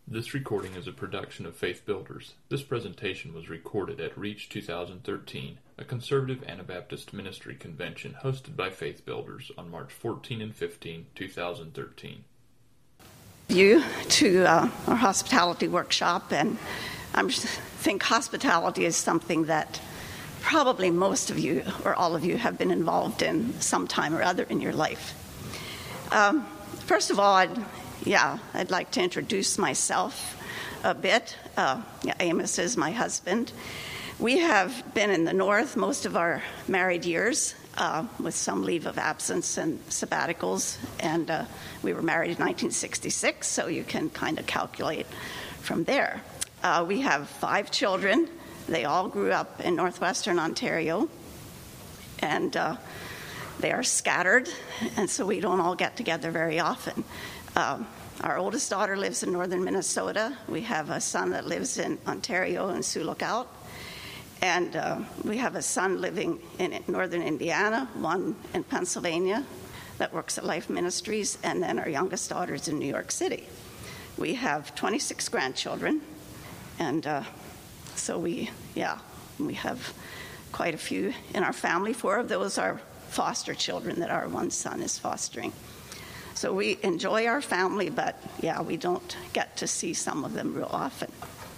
This recording is a production of Faith Builders. This presentation was recorded at Reach 2013, a conservative Anabaptist ministry convention hosted by Faith Builders on March 14 and 15, 2013. You to our hospitality workshop, and I think hospitality is something that probably most of you or all of you have been involved in some time or other in your life. First of all, I'd like to introduce myself a bit. Amos is my husband. We have been in the North most of our married years, with some leave of absence and sabbaticals, and we were married in 1966, so you can kind of calculate from there. We have 5 children. They all grew up in northwestern Ontario, and they are scattered, and so we don't all get together very often. Our oldest daughter lives in northern Minnesota. We have a son that lives in Ontario and Sioux Lookout. And we have a son living in northern Indiana, one in Pennsylvania that works at Life Ministries, and then our youngest daughter's in New York City. We have 26 grandchildren, and so we have quite a few in our family. 4 of those are foster children that our one son is fostering. So we enjoy our family, but we don't get to see some of them real often.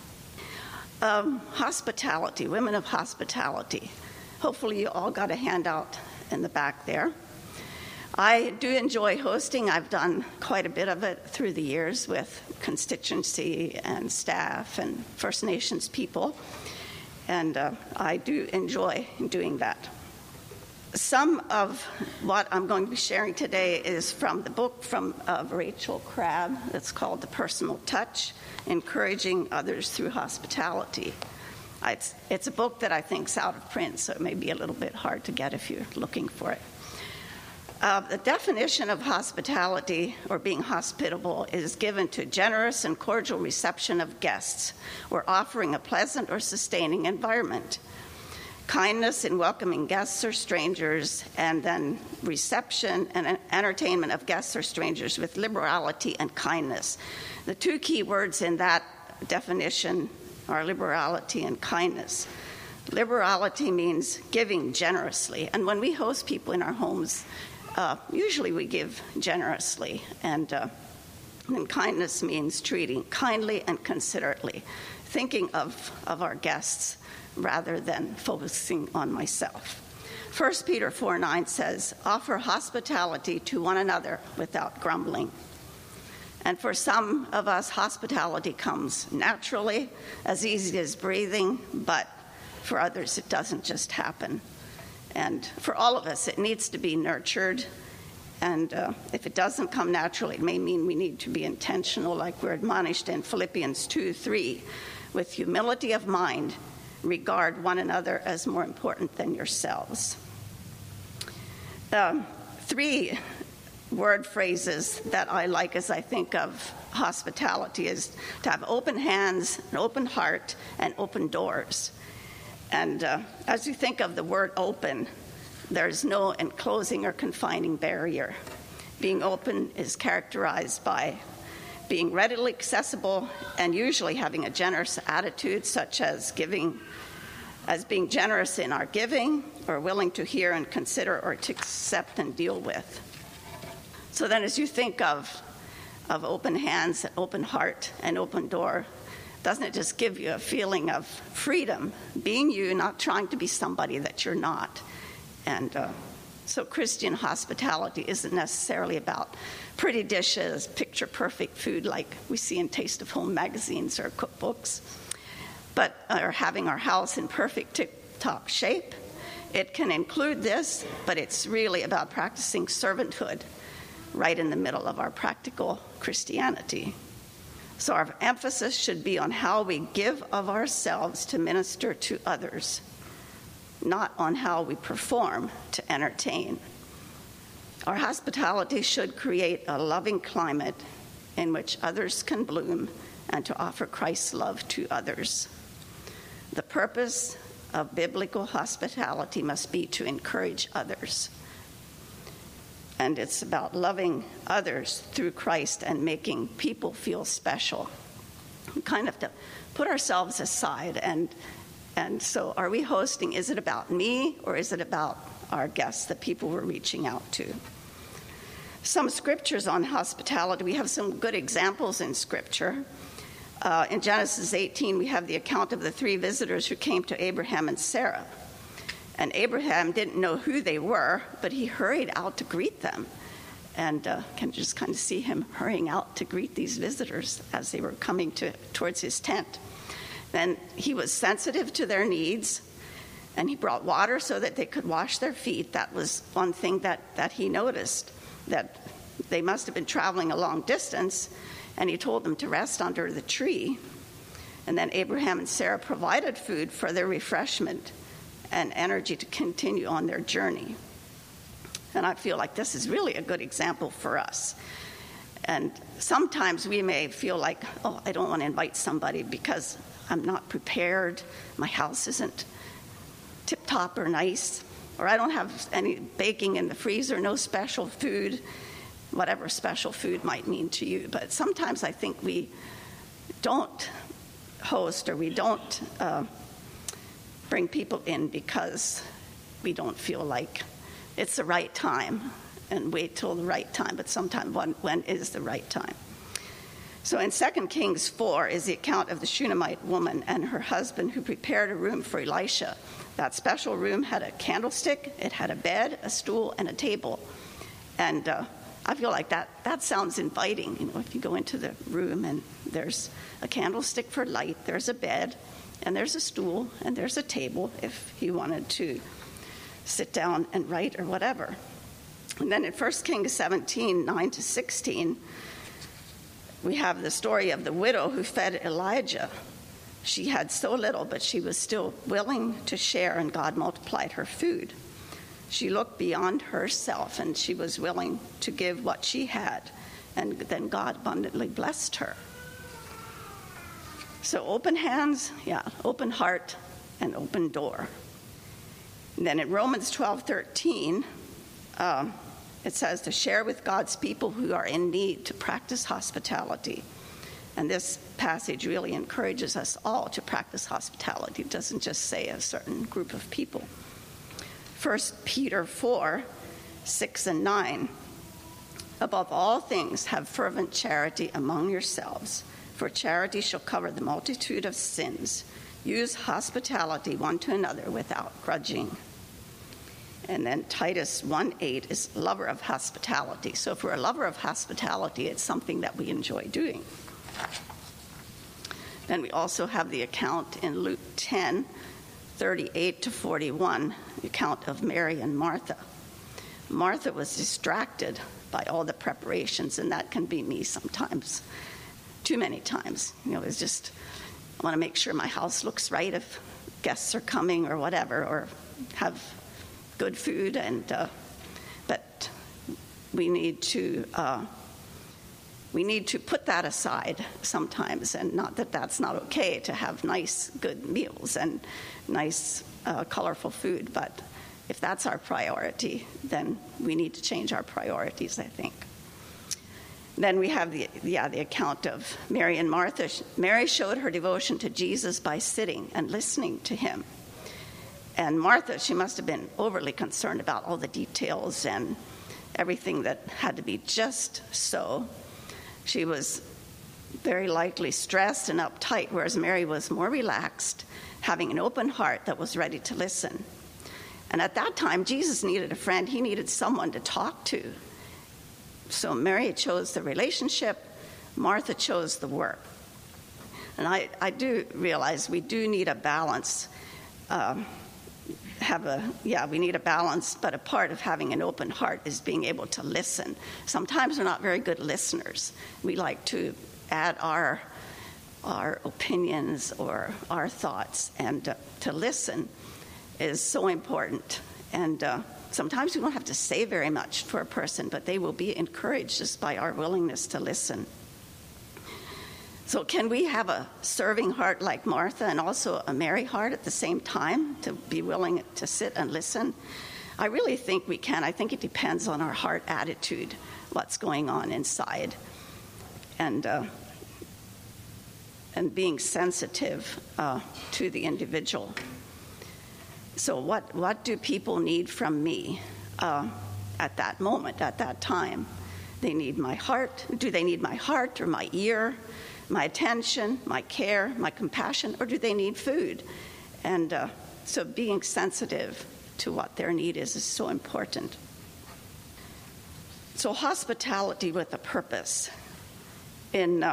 Hospitality, women of hospitality. Hopefully you all got a handout in the back there. I do enjoy hosting. I've done quite a bit of it through the years with constituency and staff and First Nations people, and I do enjoy doing that. Some of what I'm going to be sharing today is from the book of Rachel Crabb that's called The Personal Touch, Encouraging Others Through Hospitality. It's a book that I think is out of print, so it may be a little bit hard to get if you're looking for it. The definition of hospitality, or being hospitable, is given to generous and cordial reception of guests or offering a pleasant or sustaining environment. Kindness in welcoming guests or strangers, and then reception and entertainment of guests or strangers with liberality and kindness. The 2 key words in that definition are liberality and kindness. Liberality means giving generously, and when we host people in our homes, usually we give generously, and kindness means treating kindly and considerately, thinking of our guests rather than focusing on myself. 1 Peter 4:9 says, offer hospitality to one another without grumbling. And for some of us, hospitality comes naturally, as easy as breathing, but for others, it doesn't just happen. And for all of us, it needs to be nurtured. And if it doesn't come naturally, it may mean we need to be intentional, like we're admonished in Philippians 2:3, with humility of mind, regard one another as more important than yourselves. 3 word phrases that I like as I think of hospitality is to have open hands, an open heart, and open doors. And as you think of the word open, there's no enclosing or confining barrier. Being open is characterized by being readily accessible and usually having a generous attitude, such as being generous in our giving, or willing to hear and consider or to accept and deal with. So then as you think of open hands, open heart, and open door, doesn't it just give you a feeling of freedom, being you, not trying to be somebody that you're not? And so Christian hospitality isn't necessarily about pretty dishes, picture-perfect food like we see in Taste of Home magazines or cookbooks, or having our house in perfect tip-top shape. It can include this, but it's really about practicing servanthood right in the middle of our practical Christianity. So our emphasis should be on how we give of ourselves to minister to others, not on how we perform to entertain. Our hospitality should create a loving climate in which others can bloom and to offer Christ's love to others. The purpose of biblical hospitality must be to encourage others. And it's about loving others through Christ and making people feel special. We kind of have to put ourselves aside. And so are we hosting? Is it about me, or is it about our guests, the people we're reaching out to? Some scriptures on hospitality. We have some good examples in Scripture. In Genesis 18, we have the account of the 3 visitors who came to Abraham and Sarah. And Abraham didn't know who they were, but he hurried out to greet them. And can just kind of see him hurrying out to greet these visitors as they were coming towards his tent. Then he was sensitive to their needs, and he brought water so that they could wash their feet. That was one thing that he noticed, that they must have been traveling a long distance, and he told them to rest under the tree. And then Abraham and Sarah provided food for their refreshment and energy to continue on their journey. And I feel like this is really a good example for us. And sometimes we may feel like, oh, I don't want to invite somebody because I'm not prepared, my house isn't tip-top or nice, or I don't have any baking in the freezer, no special food, whatever special food might mean to you. But sometimes I think we don't host, or we don't bring people in because we don't feel like it's the right time, and wait till the right time. But sometimes when is the right time? So in 2 Kings 4 is the account of the Shunammite woman and her husband who prepared a room for Elisha. That special room had a candlestick, it had a bed, a stool, and a table. And I feel like that sounds inviting. You know, if you go into the room and there's a candlestick for light, there's a bed, and there's a stool, and there's a table if you wanted to sit down and write or whatever. And then in 1 Kings 17, 9-16, we have the story of the widow who fed Elijah. She had so little, but she was still willing to share, and God multiplied her food. She looked beyond herself, and she was willing to give what she had, and then God abundantly blessed her. So open hands, open heart, and open door. And then in Romans 12:13, it says to share with God's people who are in need, to practice hospitality. And this passage really encourages us all to practice hospitality. It doesn't just say a certain group of people. 1 Peter 4, 6 and 9. Above all things, have fervent charity among yourselves, for charity shall cover the multitude of sins. Use hospitality one to another without grudging. And then Titus 1:8 is lover of hospitality. So if we're a lover of hospitality, it's something that we enjoy doing. Then we also have the account in Luke 10, 38-41, the account of Mary and Martha. Martha was distracted by all the preparations, and that can be me sometimes, too many times. You know, it's just, I want to make sure my house looks right if guests are coming or whatever, or have good food, and but we need to put that aside sometimes, and not that that's not okay to have nice, good meals and nice, colorful food, but if that's our priority, then we need to change our priorities, I think. Then we have the account of Mary and Martha. Mary showed her devotion to Jesus by sitting and listening to him. And Martha, she must have been overly concerned about all the details and everything that had to be just so. She was very likely stressed and uptight, whereas Mary was more relaxed, having an open heart that was ready to listen. And at that time, Jesus needed a friend. He needed someone to talk to. So Mary chose the relationship. Martha chose the work. And I do realize we do need a balance. We need a balance, but a part of having an open heart is being able to listen. Sometimes we're not very good listeners. We like to add our opinions or our thoughts, and to listen is so important. And sometimes we don't have to say very much for a person, but they will be encouraged just by our willingness to listen. So can we have a serving heart like Martha and also a Mary heart at the same time, to be willing to sit and listen? I really think we can. I think it depends on our heart attitude, what's going on inside. And and being sensitive to the individual. So what do people need from me at that moment, at that time? They need my heart. Do they need my heart or my ear, my attention, my care, my compassion, or do they need food? And so being sensitive to what their need is so important. So hospitality with a purpose. In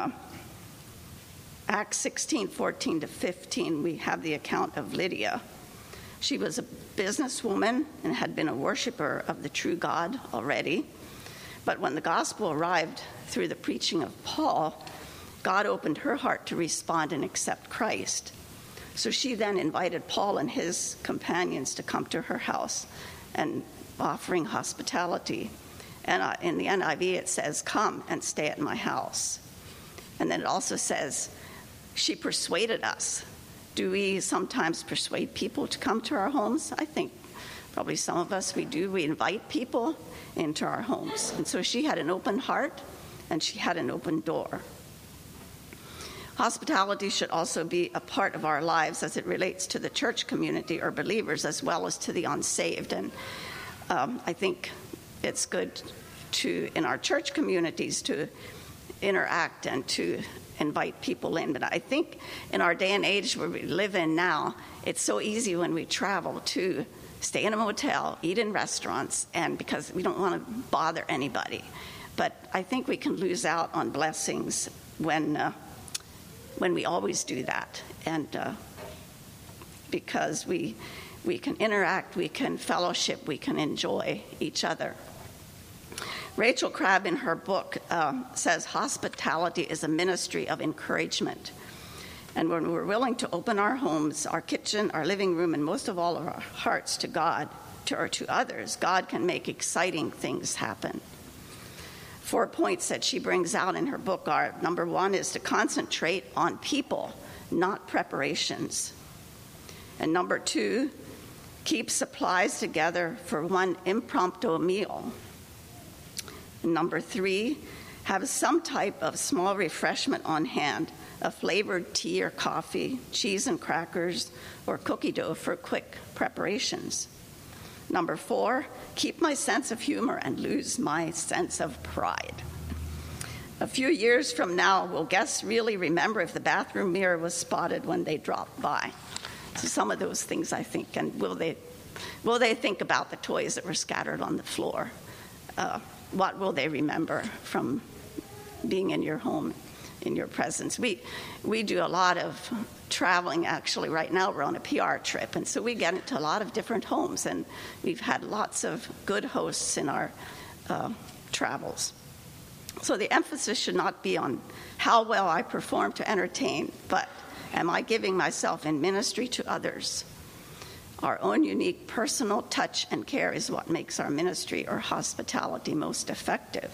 Acts 16:14-15, we have the account of Lydia. She was a businesswoman and had been a worshiper of the true God already. But when the gospel arrived through the preaching of Paul, God opened her heart to respond and accept Christ. So she then invited Paul and his companions to come to her house and offering hospitality. And in the NIV it says, "Come and stay at my house." And then it also says, she persuaded us. Do we sometimes persuade people to come to our homes? I think probably some of us, we do. We invite people into our homes. And so she had an open heart and she had an open door. Hospitality should also be a part of our lives as it relates to the church community or believers as well as to the unsaved. And I think it's good to, in our church communities, to interact and to invite people in. But I think in our day and age where we live in now, it's so easy when we travel to stay in a motel, eat in restaurants, and because we don't want to bother anybody. But I think we can lose out on blessings when we always do that. And because we can interact, we can fellowship, we can enjoy each other. Rachel Crabb in her book says hospitality is a ministry of encouragement. And when we're willing to open our homes, our kitchen, our living room, and most of all our hearts to God or to others, God can make exciting things happen. 4 points that she brings out in her book are, number one is to concentrate on people, not preparations. And number two, keep supplies together for one impromptu meal. And number three, have some type of small refreshment on hand, a flavored tea or coffee, cheese and crackers, or cookie dough for quick preparations. Number four, keep my sense of humor and lose my sense of pride. A few years from now, will guests really remember if the bathroom mirror was spotted when they dropped by? So some of those things, I think, and will they think about the toys that were scattered on the floor? What will they remember from being in your home, in your presence? We do a lot of traveling. Actually, right now we're on a PR trip, and so we get into a lot of different homes, and we've had lots of good hosts in our travels. So the emphasis should not be on how well I perform to entertain, but am I giving myself in ministry to others? Our own unique personal touch and care is what makes our ministry or hospitality most effective.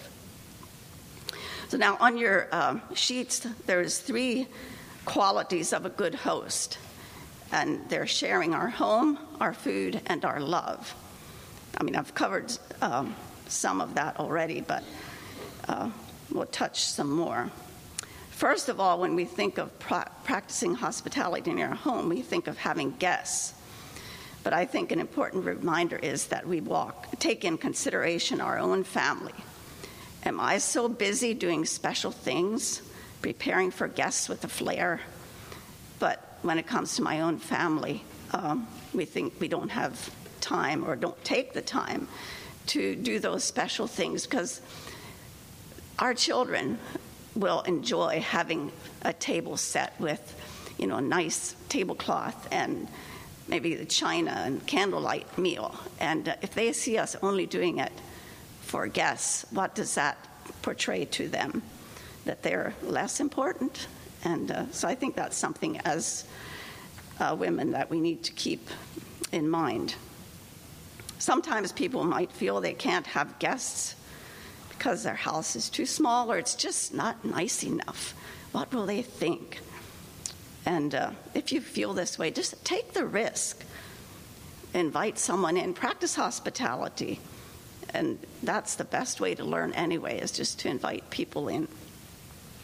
So now on your sheets, there's 3 qualities of a good host, and they're sharing our home, our food, and our love. I mean, I've covered some of that already, but we'll touch some more. First of all, when we think of practicing hospitality in our home, we think of having guests. But I think an important reminder is that we take in consideration our own family. Am I so busy doing special things, preparing for guests with a flair? But when it comes to my own family, we think we don't have time or don't take the time to do those special things because our children will enjoy having a table set with, a nice tablecloth and maybe the china and candlelight meal. And if they see us only doing it for guests, what does that portray to them? That they're less important? And so I think that's something as women that we need to keep in mind. Sometimes people might feel they can't have guests because their house is too small or it's just not nice enough. What will they think? And if you feel this way, just take the risk. Invite someone in. Practice hospitality. And that's the best way to learn anyway, is just to invite people in.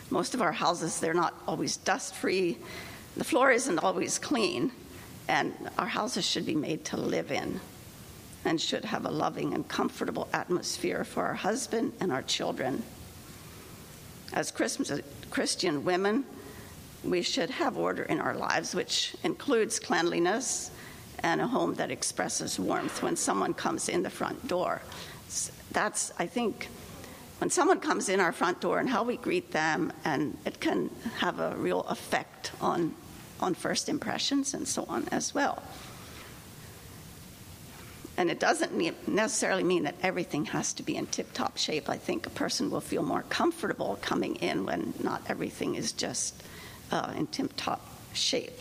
Most of our houses, they're not always dust-free. The floor isn't always clean, and our houses should be made to live in and should have a loving and comfortable atmosphere for our husband and our children. As Christian women, we should have order in our lives, which includes cleanliness and a home that expresses warmth when someone comes in the front door. That's, I think, when someone comes in our front door and how we greet them, and it can have a real effect on first impressions and so on as well. And it doesn't necessarily mean that everything has to be in tip-top shape. I think a person will feel more comfortable coming in when not everything is just in tip-top shape.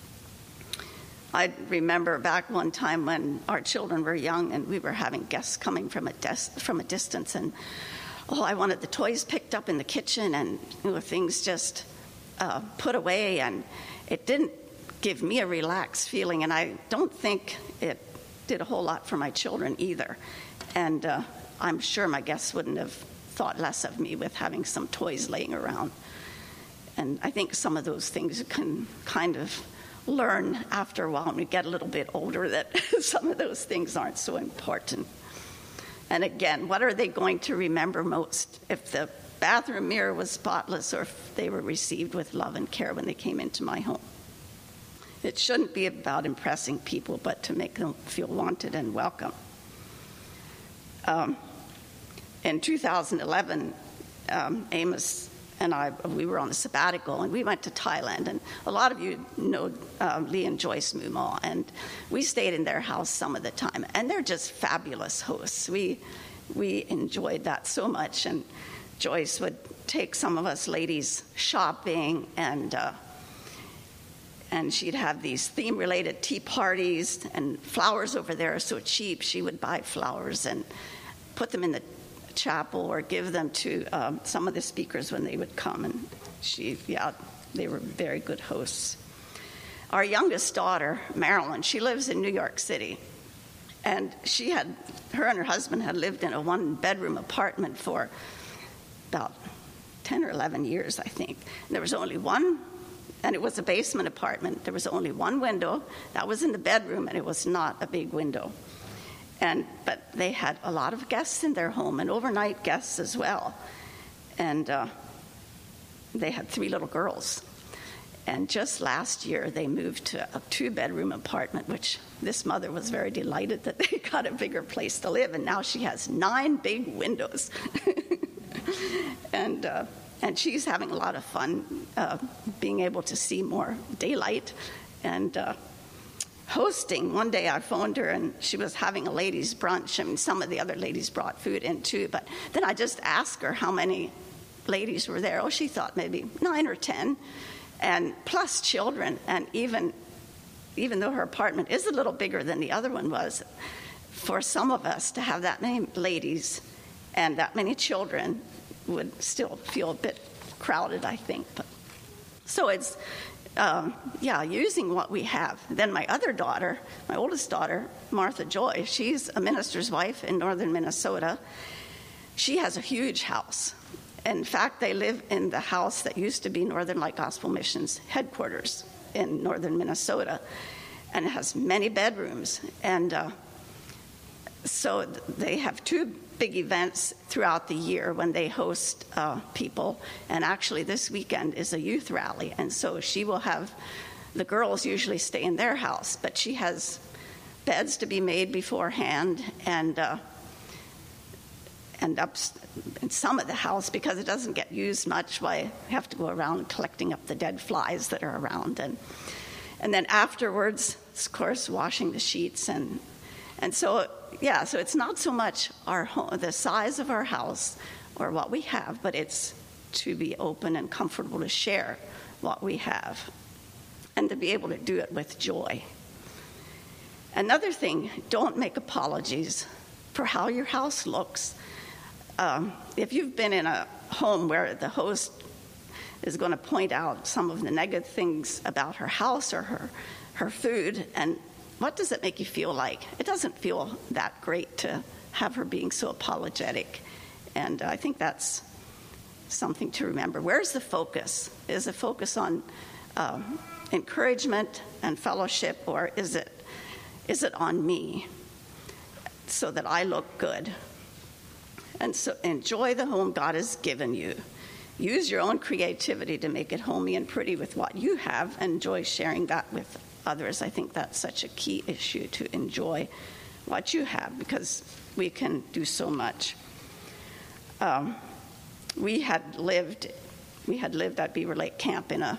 I remember back one time when our children were young and we were having guests coming from a distance, and I wanted the toys picked up in the kitchen and things just put away, and it didn't give me a relaxed feeling, and I don't think it did a whole lot for my children either. And I'm sure my guests wouldn't have thought less of me with having some toys laying around. And I think some of those things you can kind of learn after a while when we get a little bit older, that some of those things aren't so important. And again, what are they going to remember most? If the bathroom mirror was spotless, or if they were received with love and care when they came into my home? It shouldn't be about impressing people, but to make them feel wanted and welcome. In 2011, Amos and I, we were on a sabbatical, and we went to Thailand. And a lot of you know Lee and Joyce Mumal, and we stayed in their house some of the time. And they're just fabulous hosts. We enjoyed that so much. And Joyce would take some of us ladies shopping, and she'd have these theme-related tea parties, and flowers over there are so cheap. She would buy flowers and put them in the chapel or give them to some of the speakers when they would come. And they were very good hosts. Our youngest daughter, Marilyn, she lives in New York City. And her and her husband had lived in a one-bedroom apartment for about 10 or 11 years, I think. And there was only one, and it was a basement apartment. There was only one window. That was in the bedroom, and it was not a big window. But they had a lot of guests in their home, and overnight guests as well. And they had 3 little girls. And just last year, they moved to a 2-bedroom apartment, which this mother was very delighted that they got a bigger place to live. And now she has 9 big windows. And she's having a lot of fun being able to see more daylight and hosting. One day I phoned her, and she was having a ladies' brunch. I mean, some of the other ladies brought food in too, but then I just asked her how many ladies were there. She thought maybe 9 or 10, and plus children. And even though her apartment is a little bigger than the other one was, for some of us to have that many ladies and that many children would still feel a bit crowded, I think. So it's using what we have. Then my other daughter, my oldest daughter, Martha Joy, she's a minister's wife in northern Minnesota. She has a huge house. In fact, they live in the house that used to be Northern Light Gospel Mission's headquarters in northern Minnesota, and it has many bedrooms. And so they have 2 big events throughout the year when they host people. And actually this weekend is a youth rally. And so she will have, the girls usually stay in their house, but she has beds to be made beforehand, and up in some of the house, because it doesn't get used much, I have to go around collecting up the dead flies that are around. And then afterwards, of course, washing the sheets. And so it's not so much our home, the size of our house or what we have, but it's to be open and comfortable to share what we have and to be able to do it with joy. Another thing, don't make apologies for how your house looks. If you've been in a home where the host is going to point out some of the negative things about her house or her food, and what does it make you feel like? It doesn't feel that great to have her being so apologetic. And I think that's something to remember. Where's the focus? Is the focus on encouragement and fellowship, or is it on me so that I look good? And so enjoy the home God has given you. Use your own creativity to make it homey and pretty with what you have, and enjoy sharing that with others. I think that's such a key issue, to enjoy what you have, because we can do so much. We had lived at Beaver Lake Camp in a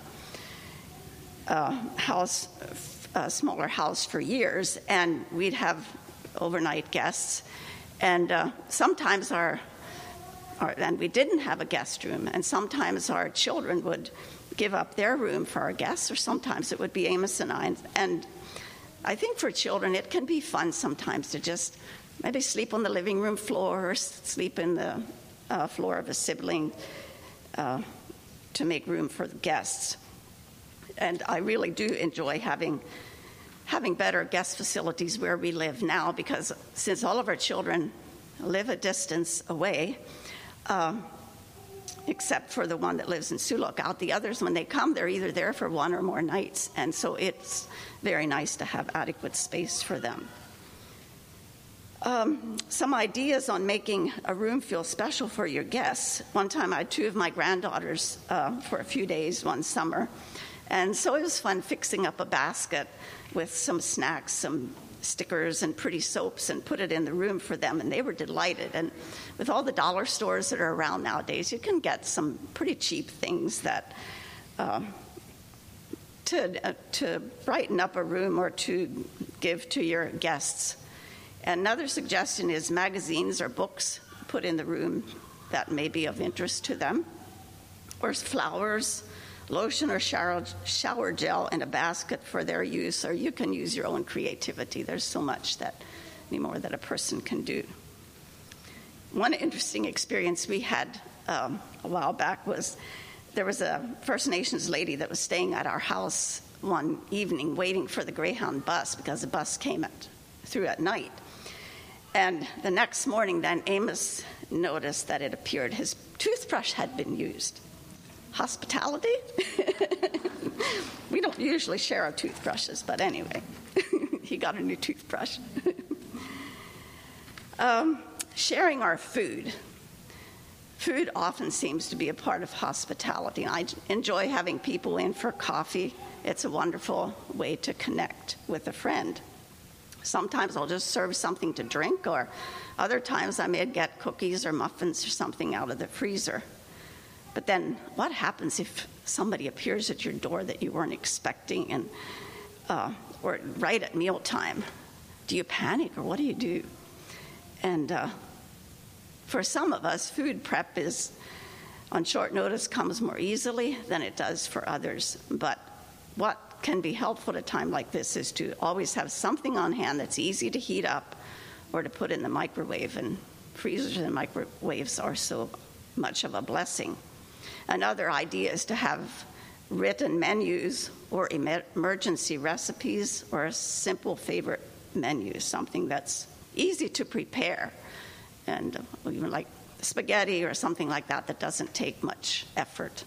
smaller house for years, and we'd have overnight guests, and sometimes and we didn't have a guest room, and sometimes our children would give up their room for our guests, or sometimes it would be Amos and I. And I think for children it can be fun sometimes to just maybe sleep on the living room floor, or sleep in the floor of a sibling to make room for the guests. And I really do enjoy having better guest facilities where we live now, because since all of our children live a distance away, except for the one that lives in Sioux Lookout, the others, when they come, they're either there for one or more nights, and so it's very nice to have adequate space for them. Some ideas on making a room feel special for your guests. One time I had two of my granddaughters for a few days one summer, and so it was fun fixing up a basket with some snacks, some stickers, and pretty soaps, and put it in the room for them, and they were delighted. And with all the dollar stores that are around nowadays, you can get some pretty cheap things that to brighten up a room or to give to your guests. Another suggestion is magazines or books put in the room that may be of interest to them, or flowers, lotion or shower gel in a basket for their use, or you can use your own creativity. There's so much anymore that a person can do. One interesting experience we had a while back was there was a First Nations lady that was staying at our house one evening waiting for the Greyhound bus, because the bus came through at night. And the next morning then, Amos noticed that it appeared his toothbrush had been used. Hospitality? We don't usually share our toothbrushes, but anyway, he got a new toothbrush. Sharing our food. Food often seems to be a part of hospitality. I enjoy having people in for coffee. It's a wonderful way to connect with a friend. Sometimes I'll just serve something to drink, or other times I may get cookies or muffins or something out of the freezer. But then what happens if somebody appears at your door that you weren't expecting, and or right at mealtime? Do you panic, or what do you do? And for some of us, food prep is on short notice comes more easily than it does for others. But what can be helpful at a time like this is to always have something on hand that's easy to heat up or to put in the microwave, and freezers and microwaves are so much of a blessing. Another idea is to have written menus or emergency recipes, or a simple favorite menu, something that's easy to prepare, and even like spaghetti or something like that doesn't take much effort.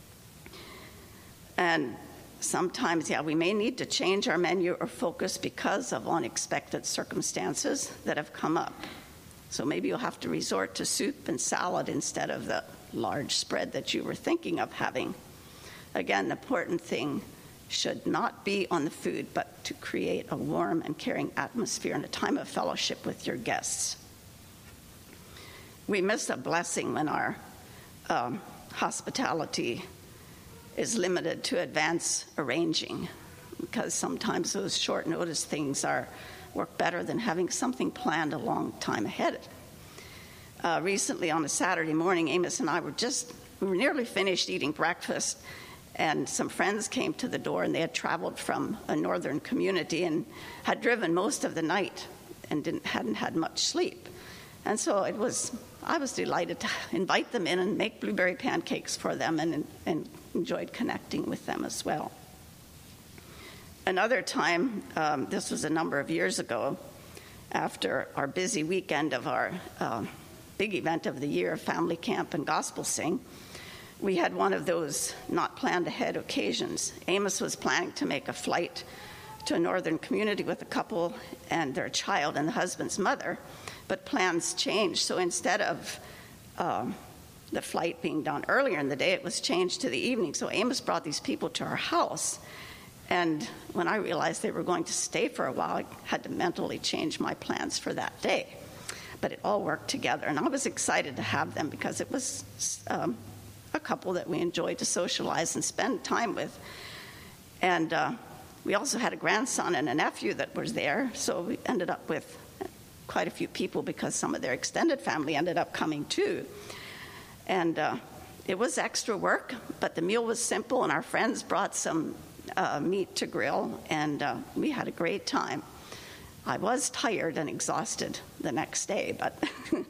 And sometimes, we may need to change our menu or focus because of unexpected circumstances that have come up. So maybe you'll have to resort to soup and salad instead of the large spread that you were thinking of having. Again, the important thing should not be on the food, but to create a warm and caring atmosphere and a time of fellowship with your guests. We miss a blessing when our hospitality is limited to advance arranging, because sometimes those short notice things work better than having something planned a long time ahead. Recently on a Saturday morning, Amos and I we were nearly finished eating breakfast, and some friends came to the door, and they had traveled from a northern community and had driven most of the night and hadn't had much sleep. And so I was delighted to invite them in and make blueberry pancakes for them, and enjoyed connecting with them as well. Another time, this was a number of years ago, after our busy weekend of our big event of the year, Family Camp and Gospel Sing, we had one of those not planned ahead occasions. Amos was planning to make a flight to a northern community with a couple and their child and the husband's mother, but plans changed. So instead of the flight being done earlier in the day, it was changed to the evening. So Amos brought these people to our house. And when I realized they were going to stay for a while, I had to mentally change my plans for that day. But it all worked together. And I was excited to have them because it was a couple that we enjoyed to socialize and spend time with. And we also had a grandson and a nephew that was there. So we ended up with quite a few people because some of their extended family ended up coming too. And it was extra work, but the meal was simple, and our friends brought some meat to grill, and we had a great time. I was tired and exhausted the next day, but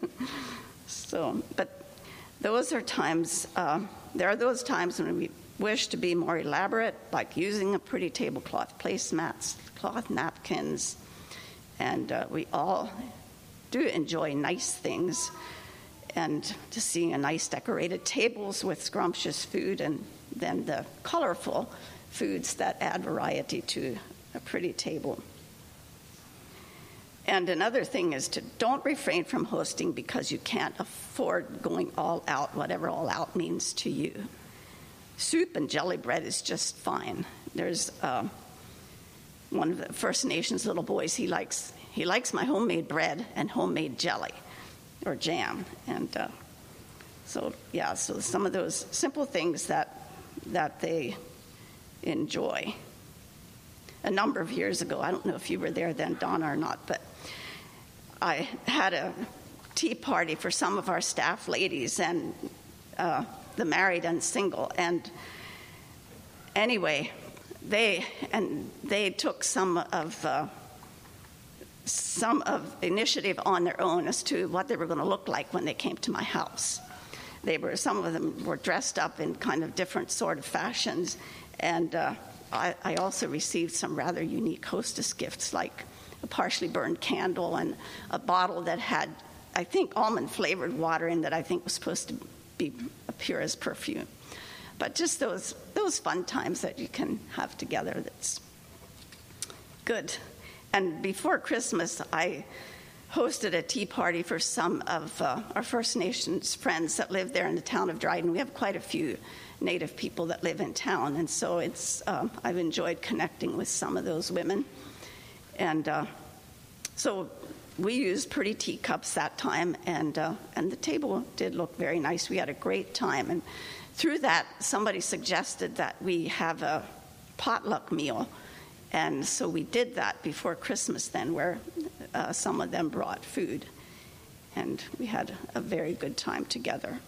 but those are times. There are those times when we wish to be more elaborate, like using a pretty tablecloth, placemats, cloth napkins, and we all do enjoy nice things, and to seeing a nice decorated tables with scrumptious food, and then the colorful foods that add variety to a pretty table. And another thing is to don't refrain from hosting because you can't afford going all out, whatever all out means to you. Soup and jelly bread is just fine. There's one of the First Nations little boys, he likes my homemade bread and homemade jelly or jam. And so some of those simple things that they enjoy. A number of years ago, I don't know if you were there then, Donna, or not, but I had a tea party for some of our staff ladies and the married and single. And anyway, they took some of initiative on their own as to what they were going to look like when they came to my house. Some of them were dressed up in kind of different sort of fashions, and I also received some rather unique hostess gifts, like a partially burned candle and a bottle that had, I think, almond-flavored water in that I think was supposed to be pure as perfume. But just those fun times that you can have together, that's good. And before Christmas, I hosted a tea party for some of our First Nations friends that live there in the town of Dryden. We have quite a few Native people that live in town, and so I've enjoyed connecting with some of those women. And so we used pretty teacups that time, and the table did look very nice. We had a great time, and through that, somebody suggested that we have a potluck meal, and so we did that before Christmas then, where some of them brought food, and we had a very good time together.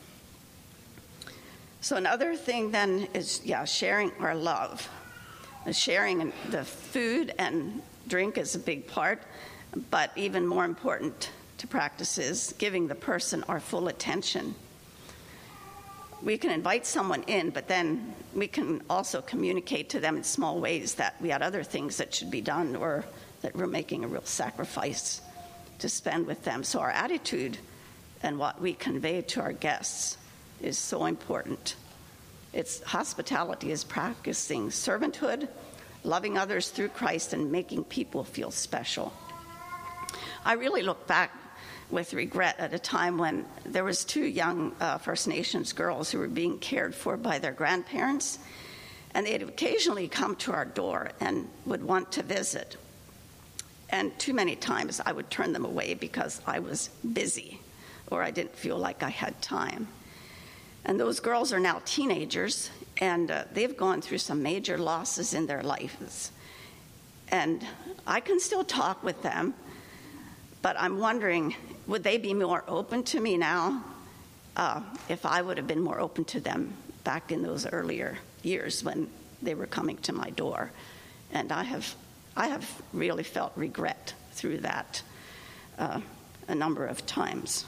So another thing then is, sharing our love. Sharing the food and drink is a big part, but even more important to practice is giving the person our full attention. We can invite someone in, but then we can also communicate to them in small ways that we had other things that should be done or that we're making a real sacrifice to spend with them. So our attitude and what we convey to our guests is so important. Hospitality is practicing servanthood, loving others through Christ, and making people feel special. I really look back with regret at a time when there was 2 young First Nations girls who were being cared for by their grandparents, and they'd occasionally come to our door and would want to visit. And too many times I would turn them away because I was busy or I didn't feel like I had time. And those girls are now teenagers, and they've gone through some major losses in their lives. And I can still talk with them, but I'm wondering, would they be more open to me now if I would have been more open to them back in those earlier years when they were coming to my door? And I have really felt regret through that a number of times.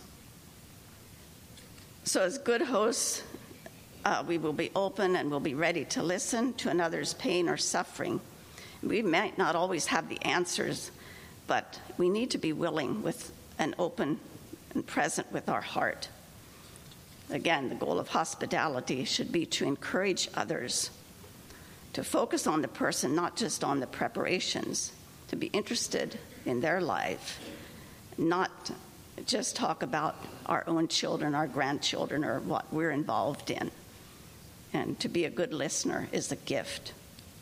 So as good hosts, we will be open and we'll be ready to listen to another's pain or suffering. We might not always have the answers, but we need to be willing with and open and present with our heart. Again, the goal of hospitality should be to encourage others, to focus on the person, not just on the preparations, to be interested in their life, not just talk about our own children, our grandchildren, or what we're involved in. And to be a good listener is a gift.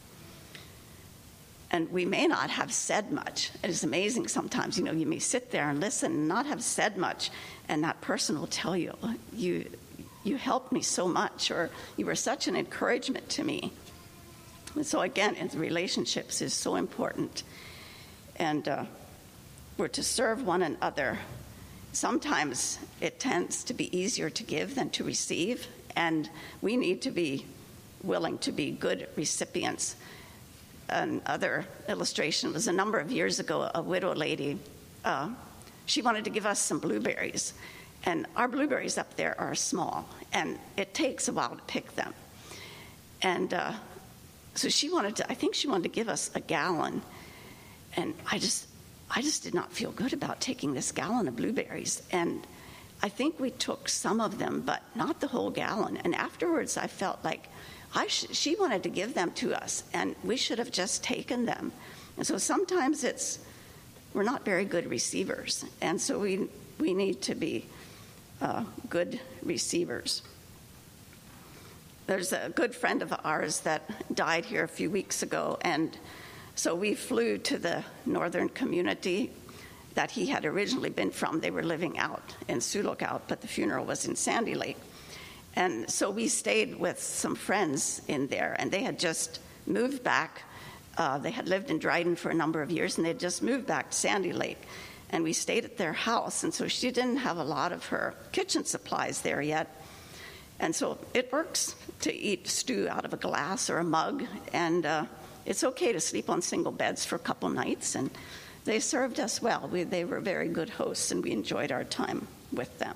And we may not have said much. It is amazing sometimes, you may sit there and listen and not have said much, and that person will tell you, you helped me so much, or you were such an encouragement to me. And so again, relationships is so important. And we're to serve one another. Sometimes it tends to be easier to give than to receive, and we need to be willing to be good recipients. Another illustration was a number of years ago, a widow lady, she wanted to give us some blueberries. And our blueberries up there are small, and it takes a while to pick them. And so I think she wanted to give us a gallon. And I just did not feel good about taking this gallon of blueberries. And I think we took some of them, but not the whole gallon. And afterwards, I felt like she wanted to give them to us, and we should have just taken them. And so sometimes we're not very good receivers. And so we need to be good receivers. There's a good friend of ours that died here a few weeks ago, and so we flew to the northern community that he had originally been from. They were living out in Sioux Lookout, but the funeral was in Sandy Lake. And so we stayed with some friends in there, and they had just moved back. They had lived in Dryden for a number of years, and they had just moved back to Sandy Lake. And we stayed at their house, and so she didn't have a lot of her kitchen supplies there yet. And so it works to eat stew out of a glass or a mug, and it's okay to sleep on single beds for a couple nights, and they served us well. They were very good hosts, and we enjoyed our time with them.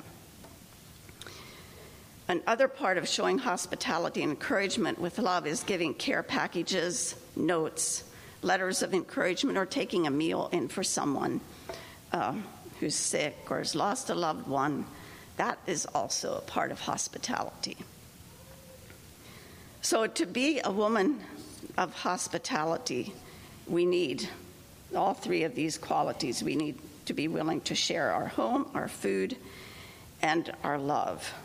Another part of showing hospitality and encouragement with love is giving care packages, notes, letters of encouragement, or taking a meal in for someone who's sick or has lost a loved one. That is also a part of hospitality. So to be a woman of hospitality, we need all three of these qualities. We need to be willing to share our home, our food, and our love.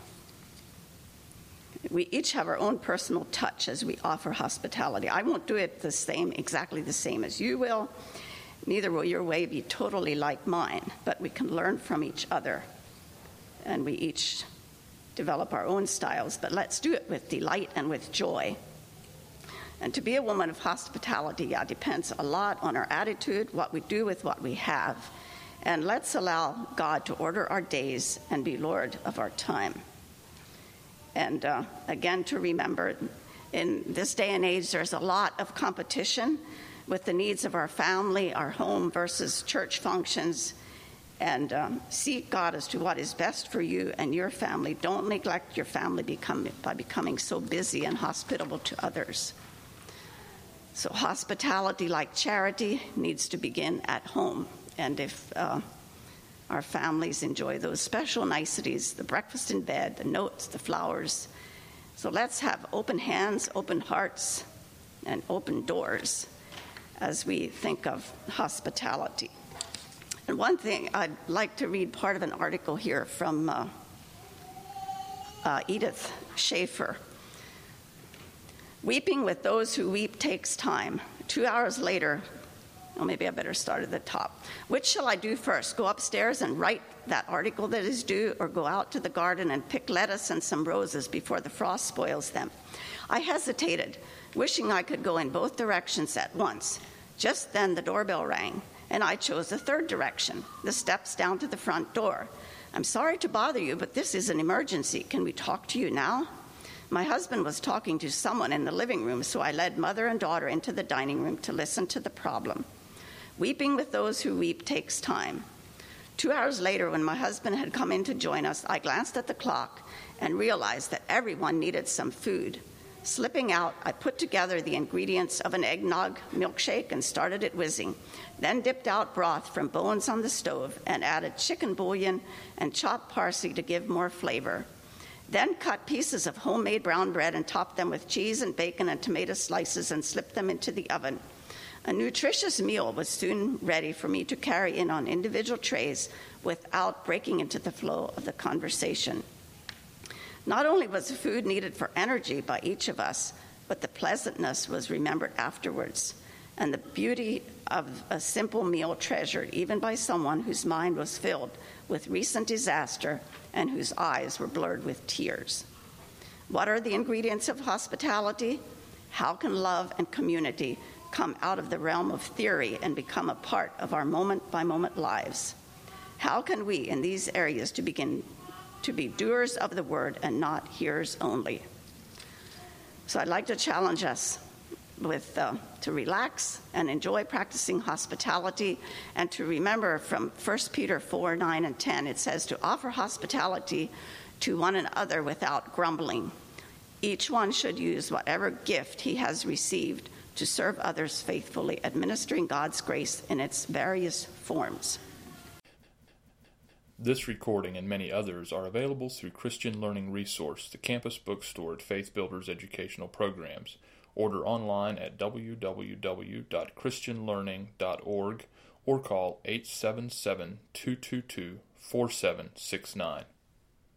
We each have our own personal touch as we offer hospitality. I won't do it exactly the same as you will. Neither will your way be totally like mine, but we can learn from each other. And we each develop our own styles, but let's do it with delight and with joy. And to be a woman of hospitality, depends a lot on our attitude, what we do with what we have. And let's allow God to order our days and be Lord of our time. And again, to remember, in this day and age, there's a lot of competition with the needs of our family, our home versus church functions. And seek God as to what is best for you and your family. Don't neglect your family by becoming so busy and hospitable to others. So hospitality, like charity, needs to begin at home. And if our families enjoy those special niceties, the breakfast in bed, the notes, the flowers. So let's have open hands, open hearts, and open doors as we think of hospitality. And one thing, I'd like to read part of an article here from Edith Schaefer. Weeping with those who weep takes time. 2 hours later, maybe I better start at the top. Which shall I do first? Go upstairs and write that article that is due, or go out to the garden and pick lettuce and some roses before the frost spoils them? I hesitated, wishing I could go in both directions at once. Just then the doorbell rang, and I chose the third direction, the steps down to the front door. I'm sorry to bother you, but this is an emergency. Can we talk to you now? My husband was talking to someone in the living room, so I led mother and daughter into the dining room to listen to the problem. Weeping with those who weep takes time. 2 hours later, when my husband had come in to join us, I glanced at the clock and realized that everyone needed some food. Slipping out, I put together the ingredients of an eggnog milkshake and started it whizzing, then dipped out broth from bones on the stove and added chicken bouillon and chopped parsley to give more flavor. Then cut pieces of homemade brown bread and top them with cheese and bacon and tomato slices and slip them into the oven. A nutritious meal was soon ready for me to carry in on individual trays without breaking into the flow of the conversation. Not only was the food needed for energy by each of us, but the pleasantness was remembered afterwards, and the beauty of a simple meal treasured even by someone whose mind was filled with recent disaster and whose eyes were blurred with tears. What are the ingredients of hospitality? How can love and community come out of the realm of theory and become a part of our moment-by-moment lives? How can we, in these areas, to begin to be doers of the word and not hearers only? So I'd like to challenge us to relax and enjoy practicing hospitality, and to remember from 1 Peter 4, 9, and 10, it says to offer hospitality to one another without grumbling. Each one should use whatever gift he has received to serve others faithfully, administering God's grace in its various forms. This recording and many others are available through Christian Learning Resource, the campus bookstore at Faith Builders Educational Programs. Order online at www.christianlearning.org or call 877-222-4769.